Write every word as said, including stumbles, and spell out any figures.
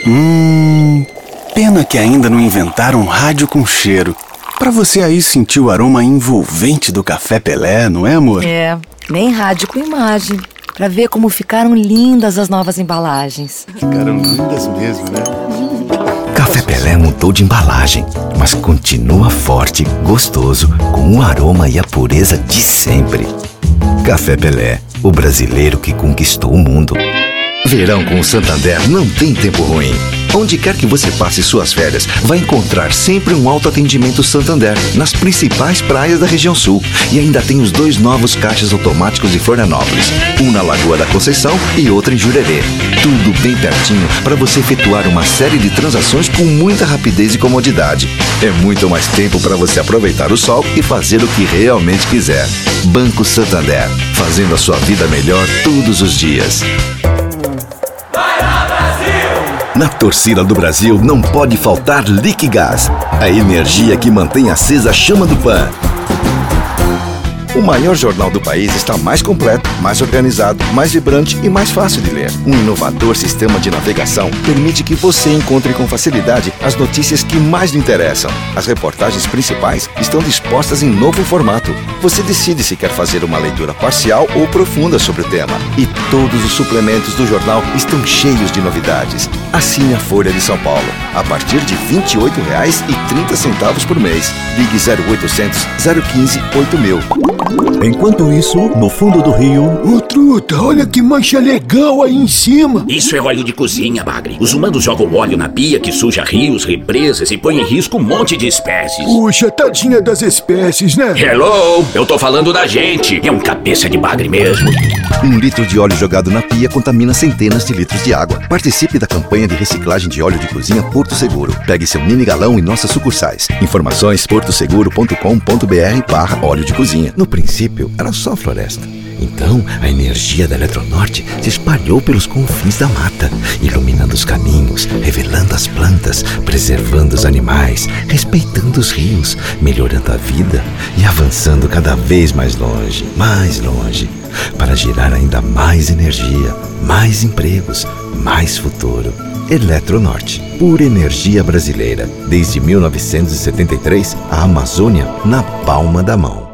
Hum... Pena que ainda não inventaram um rádio com cheiro. Pra você aí sentir o aroma envolvente do Café Pelé, não é, amor? É, nem rádio com imagem. Pra ver como ficaram lindas as novas embalagens. Ficaram lindas mesmo, né? Café Pelé mudou de embalagem, mas continua forte, gostoso, com o aroma e a pureza de sempre. Café Pelé, o brasileiro que conquistou o mundo. Verão com o Santander não tem tempo ruim. Onde quer que você passe suas férias, vai encontrar sempre um autoatendimento Santander nas principais praias da região sul. E ainda tem os dois novos caixas automáticos de Florianópolis, um na Lagoa da Conceição e outro em Jurerê. Tudo bem pertinho para você efetuar uma série de transações com muita rapidez e comodidade. É muito mais tempo para você aproveitar o sol e fazer o que realmente quiser. Banco Santander, fazendo a sua vida melhor todos os dias. Na torcida do Brasil não pode faltar Liquigás, a energia que mantém acesa a chama do Pan. O maior jornal do país está mais completo, mais organizado, mais vibrante e mais fácil de ler. Um inovador sistema de navegação permite que você encontre com facilidade as notícias que mais lhe interessam. As reportagens principais estão dispostas em novo formato. Você decide se quer fazer uma leitura parcial ou profunda sobre o tema. E todos os suplementos do jornal estão cheios de novidades. Assine a Folha de São Paulo, a partir de vinte e oito reais e trinta centavos por mês. Ligue zero oitocentos, zero quinze, oito mil. Enquanto isso, no fundo do rio... Ô, truta, olha que mancha legal aí em cima. Isso é óleo de cozinha, Bagre. Os humanos jogam óleo na pia que suja rios, represas e põe em risco um monte de espécies. Puxa, tadinha das espécies, né? Hello, eu tô falando da gente. É um cabeça de bagre mesmo. Um litro de óleo jogado na pia contamina centenas de litros de água. Participe da campanha de reciclagem de óleo de cozinha Porto Seguro. Pegue seu mini galão em nossas sucursais. Informações portoseguro ponto com ponto br barra óleo de cozinha. No princípio, era só floresta. Então, a energia da Eletronorte se espalhou pelos confins da mata, iluminando os caminhos, revelando as plantas, preservando os animais, respeitando os rios, melhorando a vida e avançando cada vez mais longe, mais longe, para gerar ainda mais energia, mais empregos, mais futuro. Eletronorte, pura energia brasileira. Desde mil novecentos e setenta e três, a Amazônia na palma da mão.